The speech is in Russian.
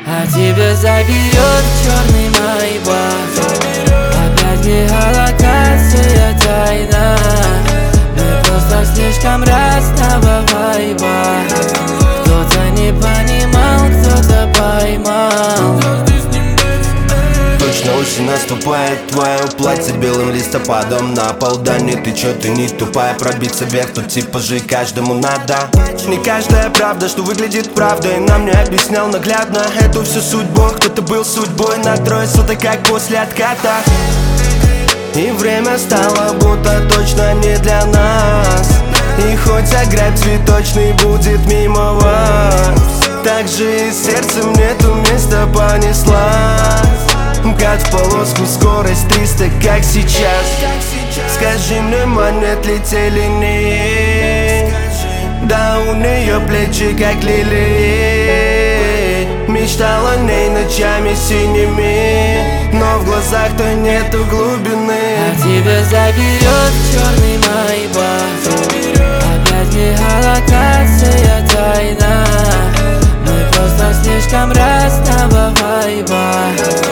А тебя заберет черный майбах. Опять геолокация тайна. Мы просто слишком разного вайба. Кто-то не понимал, кто-то поймал. Точно осень наступает, твое платье белым листопадом на пол. Да нет, ты чё, ты не тупая, пробиться вверх тут типа же каждому надо. Не каждая правда, что выглядит правдой, нам не объяснял наглядно эту всю судьбу. Кто-то был судьбой на трое суток, как после отката. И время стало будто точно не для нас. И хоть ограбь цветочный будет мимо вас, так же и сердцем нету места понеслась. МКАД в полоску, скорость 300, как сейчас. Скажи мне, ман, нет ли те линии? Да у нее плечи, как лилии. Мечтал о ней ночами синими, но в глазах-то нету глубины. А тебя заберет черный майбах. Опять геолокация тайна. Мы просто слишком разного вайба.